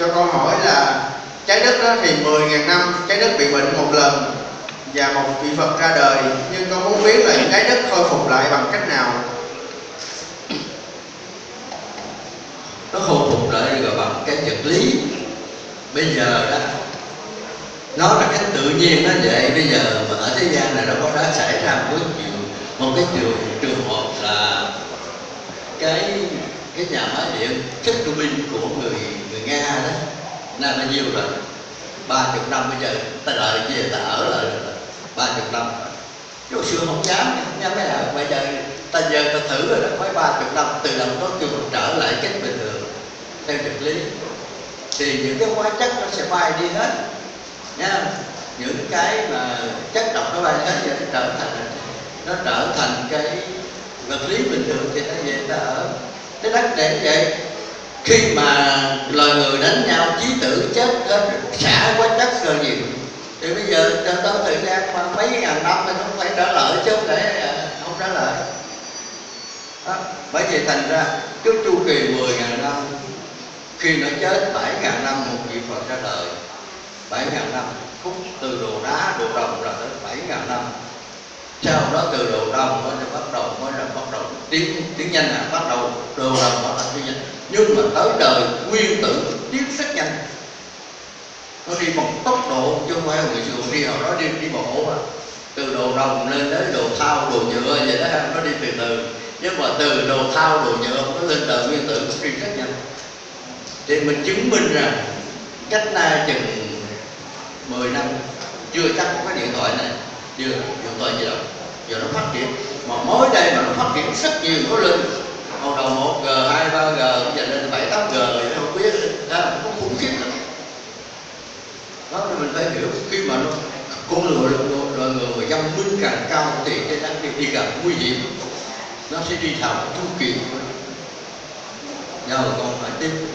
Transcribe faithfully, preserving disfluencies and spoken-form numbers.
cho con hỏi là trái đất đó thì mười nghìn năm trái đất bị bệnh một lần và một vị Phật ra đời, nhưng con muốn biết là trái đất khôi phục lại bằng cách nào? Nó khôi phục lại gọi bằng cái vật lý. Bây giờ đó, nó là cái tự nhiên nó vậy. Bây giờ mà ở thế gian này nó có đã xảy ra một cái chuyện, một cái trường trường hợp là cái cái nhà máy điện Chernobyl của người người Nga đó, là bao nhiêu rồi? ba chục năm bây giờ ta đợi về ta ở lại rồi ba chục năm. Lúc xưa không dám, không dám mấy nào. Bây giờ ta giờ ta thử rồi đó, mới ba chục năm từ lần đó kêu mình trở lại cách bình thường theo vật lý, thì những cái hóa chất nó sẽ bay đi hết nha. Những cái mà chất độc nó bay hết, giờ nó trở thành nó trở thành cái vật lý bình thường thì nó về ta ở. Cái đất để vậy, khi mà loài người đánh nhau chí tử chết hết, xả hóa chất rồi gì, thì bây giờ cho tới thời gian mà mấy ngàn năm thì nó phải trở lại chứ không để không trở lại. Đó. Bởi vì thành ra cái chu kỳ mười ngàn năm, khi nó chết bảy ngàn năm một vị Phật ra đời, bảy ngàn năm khúc từ đồ đá đồ đồng là tới bảy ngàn năm. Sau đó từ đồ đồng mới là bắt đầu mới là bắt đầu tiếng tiếng nhanh là bắt đầu đồ đồng bắt đầu tiếng nhanh, nhưng mà tới đời nguyên tử tiến rất nhanh, nó đi một tốc độ chứ không phải người xưa đi hồi đó đi đi bộ mà. Từ đồ đồng lên tới đồ thau đồ nhựa vậy đó, nó đi từ từ, nhưng mà từ đồ thau đồ nhựa nó lên đời nguyên tử nó đi rất nhanh. Thì mình chứng minh rằng cách nay chừng mười năm chưa chắc có cái điện thoại này, chưa điện thoại gì đâu, giờ nó phát triển mà mới đây mà nó phát triển rất nhiều, có lên hồi đầu một G, hai, ba G, giờ lên bảy, tám G rồi không biết, đó nó khủng khiếp lắm. Đó thì mình phải hiểu, khi mà nó con người loài người mà văn minh càng cao thì cái đất đi, đi càng nguy hiểm, nó sẽ đi theo chu kỳ. Giờ con phải tiếp.